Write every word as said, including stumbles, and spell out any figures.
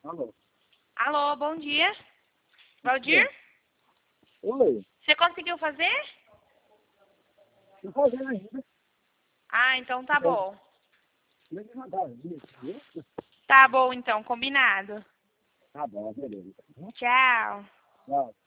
Alô? Alô, bom dia. Valdir? Oi, Você conseguiu fazer? não fazendo ainda. Ah, então tá bom. Não me mandaram isso, viu? Tá bom então, combinado. Tá bom, beleza. Tchau. Tchau.